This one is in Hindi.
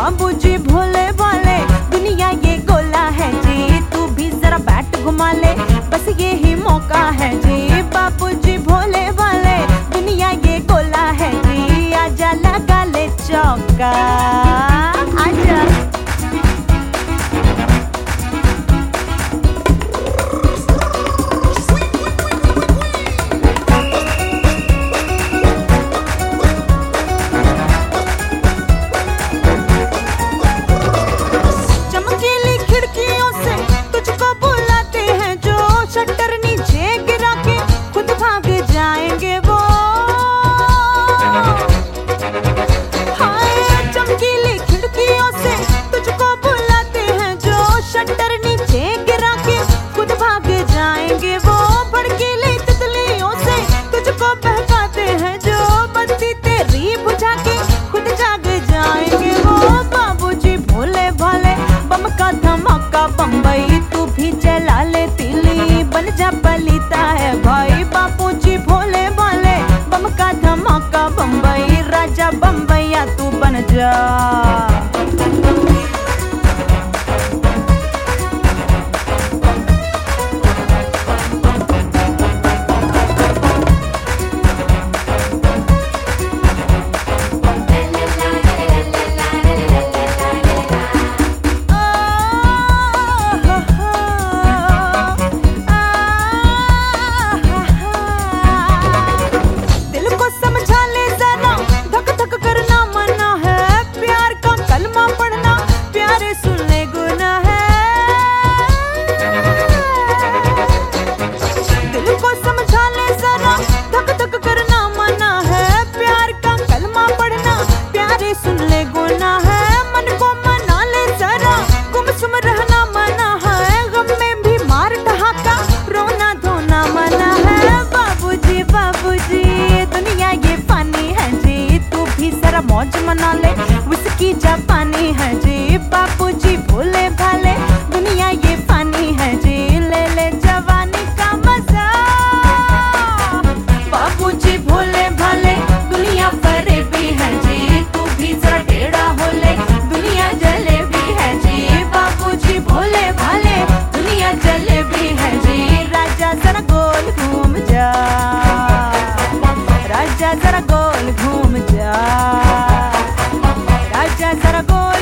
बाबूजी भोले भाले, दुनिया ये गोला है जी, तू भी जरा बैट घुमा ले, बस ये ही मौका है जी। बाबूजी भोले भाले, दुनिया ये गोला है जी, आजा लगा ले चौका, आजा। बम्बई तू भी चला ले तिली, बन जा पलीता है भाई। बापूजी भोले भाले, बम का धमाका बम्बई, राजा बम्बैया तू बन जा। मौज मना ले, विस्की जापानी है जी। बापूजी भोले भाले, दुनिया ये फानी है जी, ले ले जवानी का मजा। बापूजी भोले भाले, दुनिया फरेबी है जी, तू भी जरा टेढ़ा हो ले, दुनिया जलेबी है जी। बापूजी भोले भाले, दुनिया जलेबी है जी, राजा जरा गोल घूम जा, राजा जरा गोल घूम जा, राजा जरा गोल